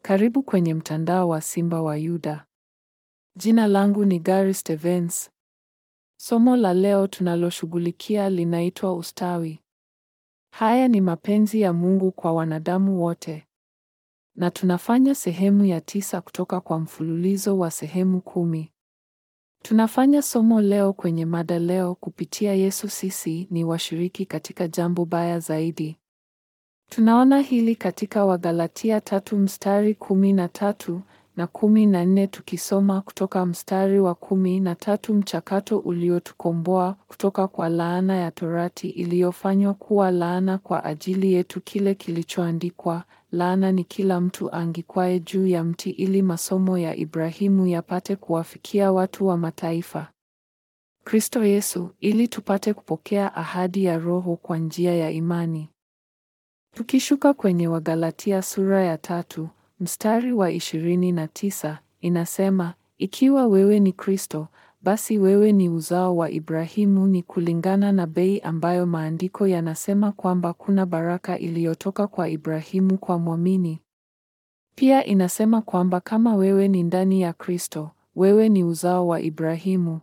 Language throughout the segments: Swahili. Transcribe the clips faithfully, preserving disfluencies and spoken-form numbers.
Karibu kwenye mtandao wa Simba wa Yuda. Jina langu ni Gary Stevens. Somo la leo tunaloshughulikia linaitwa ustawi. Haya ni mapenzi ya Mungu kwa wanadamu wote. Na tunafanya sehemu ya tisa kutoka kwa mfululizo wa sehemu kumi. Tunafanya somo leo kwenye mada leo kupitia Yesu sisi ni washiriki katika jambo baya zaidi. Tunaona hili katika Wagalatia tatu mstari kumi na tatu na kumi na nne tukisoma kutoka mstari wa kumi na tatu mchakato uliotukomboa kutoka kwa laana ya torati iliyofanywa kuwa laana kwa ajili yetu, kile kilichoandikwa, laana ni kila mtu angikwaye juu ya mti, ili masomo ya Ibrahimu yapate kuwafikia watu wa mataifa. Kristo Yesu, ili tupate kupokea ahadi ya Roho kwa njia ya imani. Tukishuka kwenye Wagalatia sura ya tatu, mstari wa ishirini na tisa, inasema, ikiwa wewe ni Kristo, basi wewe ni uzao wa Ibrahimu, ni kulingana na bei ambayo maandiko yanasema kwamba kuna baraka iliyotoka kwa Ibrahimu kwa mwamini. Pia inasema kwamba kama wewe ni ndani ya Kristo, wewe ni uzao wa Ibrahimu.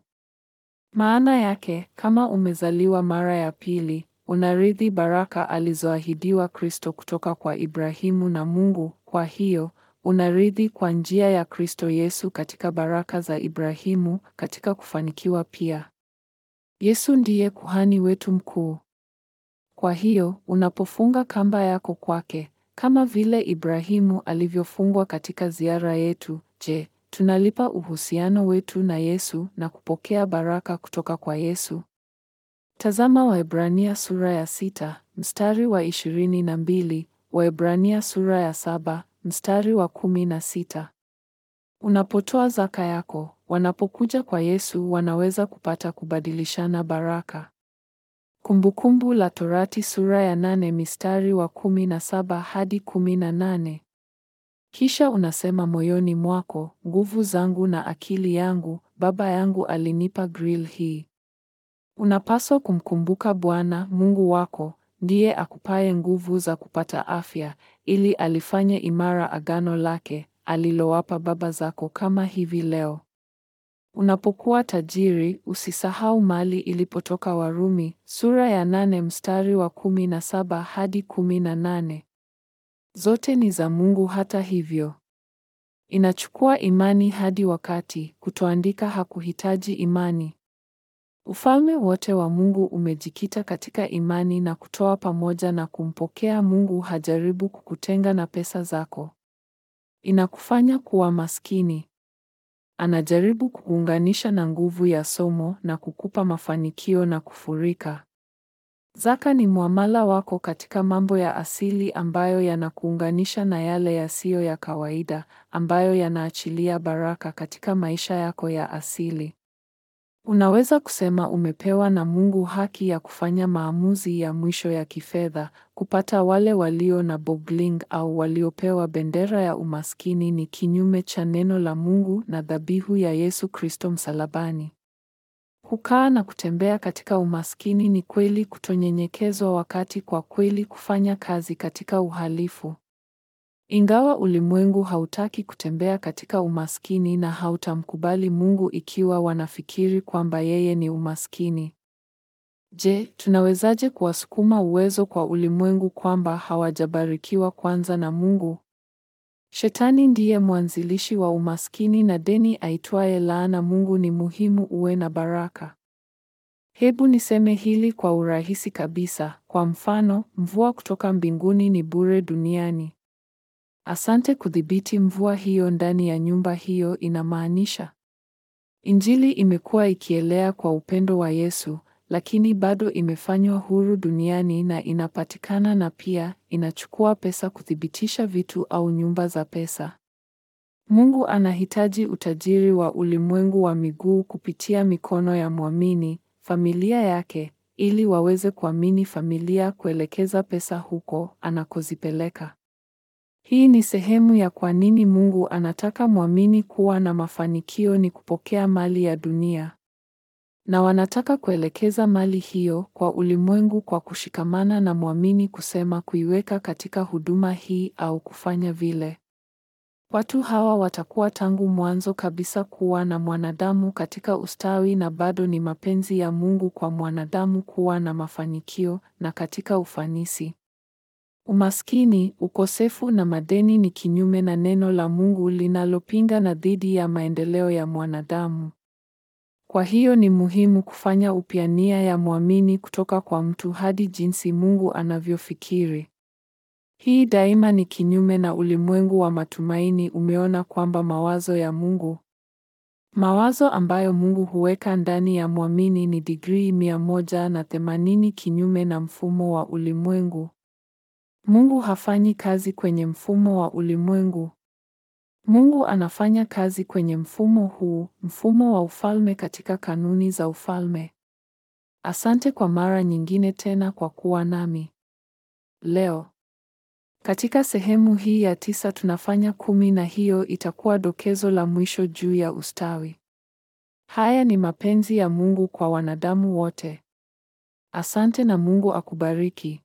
Maana yake, kama umezaliwa mara ya pili, unarithi baraka alizoahidiwa Kristo kutoka kwa Ibrahimu na Mungu. Kwa hiyo, unarithi kwa njia ya Kristo Yesu katika baraka za Ibrahimu, katika kufanikiwa pia. Yesu ndiye kuhani wetu mkuu. Kwa hiyo, unapofunga kamba yako kwake, kama vile Ibrahimu alivyofungwa katika ziara yetu, je, tunalipa uhusiano wetu na Yesu na kupokea baraka kutoka kwa Yesu? Tazama Waebrania sura ya sita, mstari wa ishirini na mbili, Waebrania sura ya saba, mstari wa kumi na sita. Unapotoa zaka yako, wanapokuja kwa Yesu wanaweza kupata kubadilishana baraka. Kumbukumbu la Torati sura ya nane mstari wa kumi na saba hadi kumi na nane. Kisha unasema moyoni mwako, nguvu zangu na akili yangu, baba yangu alinipa grill hii. Unapaswa kumkumbuka Bwana Mungu wako, ndiye akupaye nguvu za kupata afya, ili alifanye imara agano lake alilowapa baba zako kama hivi leo. Unapokuwa tajiri, usisahau mali ilipotoka. Warumi sura ya nane mstari wa kumi na saba hadi kumi na nane. Zote ni za Mungu. Hata hivyo, inachukua imani hadi wakati. Kutoandika hakuhitaji imani. Ufalme wote wa Mungu umejikita katika imani na kutoa pamoja na kumpokea Mungu. Hajaribu kukutenga na pesa zako. Inakufanya kuwa maskini. Anajaribu kukuunganisha na nguvu ya somo na kukupa mafanikio na kufurika. Zaka ni muamala wako katika mambo ya asili ambayo yanakuunganisha na yale yasiyo ya kawaida, ambayo yanaachilia baraka katika maisha yako ya asili. Unaweza kusema umepewa na Mungu haki ya kufanya maamuzi ya mwisho ya kifedha. Kupata wale walio na bogling au waliopewa bendera ya umaskini ni kinyume cha neno la Mungu na dhabihu ya Yesu Kristo msalabani. Kukaa na kutembea katika umaskini ni kweli kutonyenyekezwa, wakati kwa kweli kufanya kazi katika uhalifu. Ingawa ulimwengu hautaki kutembea katika umaskini na hautamkubali Mungu ikiwa wanafikiri kwamba yeye ni umaskini. Je, tunawezaje kuwasukuma uwezo kwa ulimwengu kwamba hawajabarikiwa kwanza na Mungu? Shetani ndiye mwanzilishi wa umaskini na deni aitwaye laana. Mungu ni muhimu uwe na baraka. Hebu niseme hili kwa urahisi kabisa. Kwa mfano, mvua kutoka mbinguni ni bure duniani. Asante kudhibiti mvua hiyo ndani ya nyumba hiyo. Inamaanisha Injili imekuwa ikielea kwa upendo wa Yesu, lakini bado imefanywa huru duniani na inapatikana, na pia inachukua pesa kuthibitisha vitu au nyumba za pesa. Mungu anahitaji utajiri wa ulimwengu wa miguu kupitia mikono ya mwamini, familia yake, ili waweze kuamini familia, kuelekeza pesa huko anakozipeleka. Hii ni sehemu ya kwa nini Mungu anataka mwamini kuwa na mafanikio, ni kupokea mali ya dunia. Na wanataka kuelekeza mali hiyo kwa ulimwengu kwa kushikamana na mwamini, kusema kuiweka katika huduma hii au kufanya vile. Watu hawa watakuwa tangu mwanzo kabisa kuwa na mwanadamu katika ustawi, na bado ni mapenzi ya Mungu kwa mwanadamu kuwa na mafanikio na katika ufanisi. Umaskini, ukosefu na madeni ni kinyume na neno la Mungu linalopinga na dhidi ya maendeleo ya mwanadamu. Kwa hiyo ni muhimu kufanya upya nia ya mwamini kutoka kwa mtu hadi jinsi Mungu anavyofikiri. Hii daima ni kinyume na ulimwengu wa matumaini. Umeona kwamba mawazo ya Mungu, mawazo ambayo Mungu huweka ndani ya mwamini ni digrii mia moja na themanini kinyume na mfumo wa ulimwengu. Mungu hafanyi kazi kwenye mfumo wa ulimwengu. Mungu anafanya kazi kwenye mfumo huu, mfumo wa ufalme katika kanuni za ufalme. Asante kwa mara nyingine tena kwa kuwa nami leo. Katika sehemu hii ya tisa tunafanya kumi, na hiyo itakuwa dokezo la mwisho juu ya ustawi. Haya ni mapenzi ya Mungu kwa wanadamu wote. Asante na Mungu akubariki.